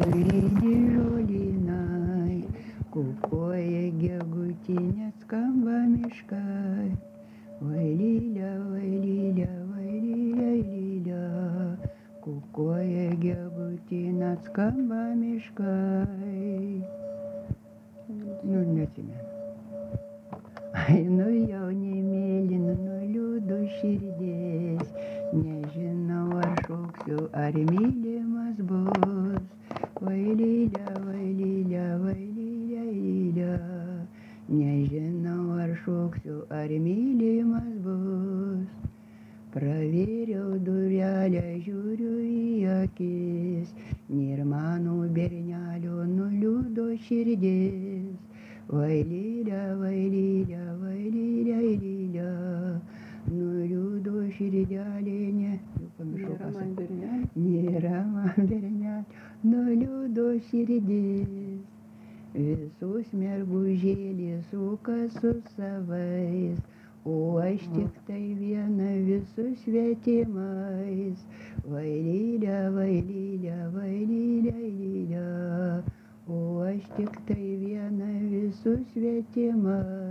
Lydi žolynai, kukuoja gegutinė, skamba miškai. Vailylia, vailylia, vailylia, lylia, kukuoja gegutinė, skamba miškai. Neatsimenu. Ai, jaunimėli, liūdų širdis, nežinau ar šauksiu, ar mylimas bus. Vailylia, vailylia, vailylia, lylia, nežinau ar šauksiu, ar mylimas bus. Pravėriau durelę, žiūriu į akis, nėr mano bernelio, nuliūdo širdis. Vailylia, vailylia, vailylia, lylia, nuliūdo širdelė, Nėra man bernelio. Nėra man bernelio, nuliūdo širdis. Visus mergužėlės suka su savais, o aš tik tai viena visus svetimais. Vailylia, vailylia, vailylia, lylia, o aš tik tai viena visus svetimais.